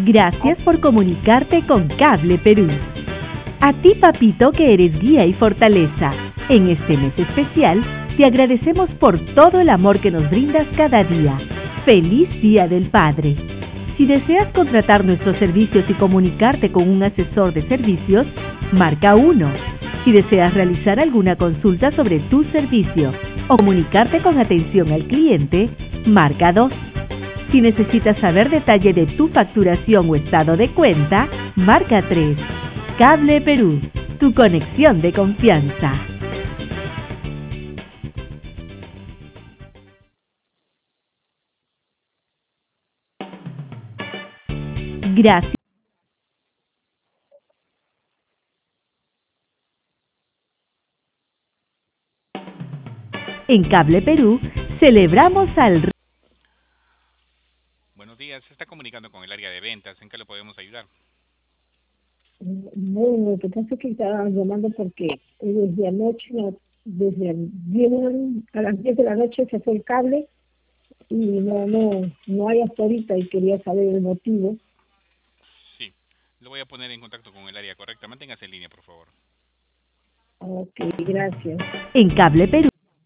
Gracias por comunicarte con Cable Perú. A ti, papito, que eres guía y fortaleza. En este mes especial, te agradecemos por todo el amor que nos brindas cada día. ¡Feliz Día del Padre! Si deseas contratar nuestros servicios y comunicarte con un asesor de servicios, marca 1. Si deseas realizar alguna consulta sobre tu servicio o comunicarte con atención al cliente, marca 2. Si necesitas saber detalle de tu facturación o estado de cuenta, marca 3. Cable Perú, tu conexión de confianza. Gracias. En Cable Perú, celebramos al... Buenos días, se está comunicando con el área de ventas. ¿En qué le podemos ayudar? Bueno, lo que pasa es que estaba llamando porque desde anoche, desde a las 10 de la noche se fue el cable y no hay hasta ahorita y quería saber el motivo. Sí, lo voy a poner en contacto con el área correcta. Manténgase en línea, por favor. Ok, gracias. En Cable Perú.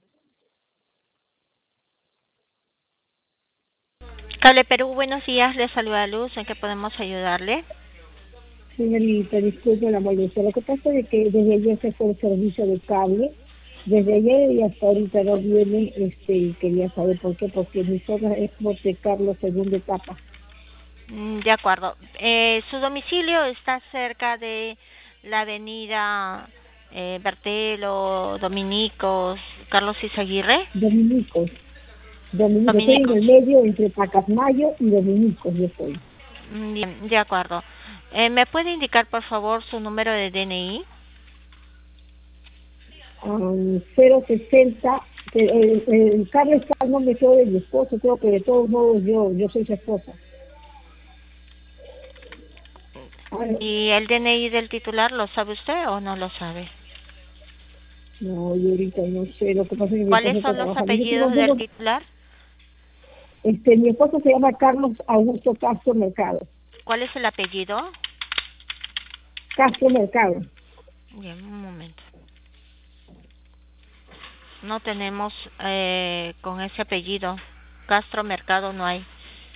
Cable Perú, buenos días, le saluda Luz, ¿en qué podemos ayudarle? Señorita, disculpe la molestia. Lo que pasa es que desde ayer se fue el servicio de cable. Desde ayer y hasta ahorita no viene, y quería saber por qué, porque mi zona es Monte Carlo, segunda etapa. De acuerdo. ¿Su domicilio está cerca de la avenida Bertelo, Dominicos, Carlos Izaguirre? Dominicos. Estoy en el medio entre Pacasmayo y Dominicos, yo estoy. Bien, de acuerdo. ¿Me puede indicar, por favor, su número de DNI? 060, el carro está al nombre todo de mi esposo, creo que de todos modos yo soy su esposa. ¿Y el DNI del titular lo sabe usted o no lo sabe? No, yo ahorita no sé, lo que pasa es que mi ¿Cuáles esposo son los trabaja. apellidos del titular? Mi esposo se llama Carlos Augusto Castro Mercado. ¿Cuál es el apellido? Castro Mercado. Bien, un momento. No tenemos con ese apellido. Castro Mercado no hay.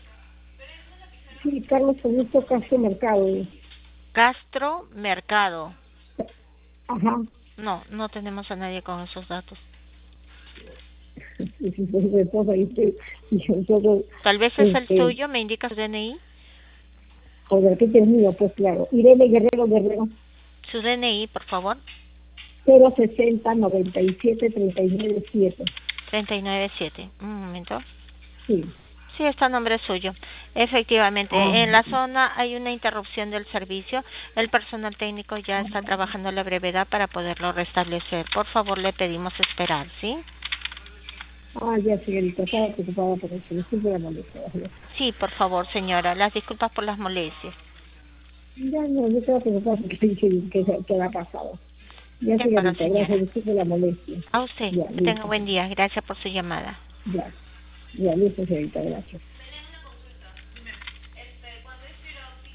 Sí, Carlos Augusto Castro Mercado. Castro Mercado. Ajá. No tenemos a nadie con esos datos. Tal vez es el suyo, ¿me indica su DNI? Joder, ¿qué es mío? Pues claro. Irene Guerrero. Su DNI, por favor. 060 97 39 7. 39-7. Un momento. Sí. Sí, está a nombre suyo. Efectivamente, en la zona hay una interrupción del servicio. El personal técnico ya está trabajando a la brevedad para poderlo restablecer. Por favor, le pedimos esperar, ¿sí? Ya, señorita, estaba preocupada por eso. Disculpe la molestia. Sí, por favor, señora. Las disculpas por las molestias. Ya, no, yo estaba preocupada porque que ha pasado. Ya, señorita, gracias. Disculpe la molestia. A usted. Ya, que tenga buen día. Gracias por su llamada. Ya, listo, señorita, gracias.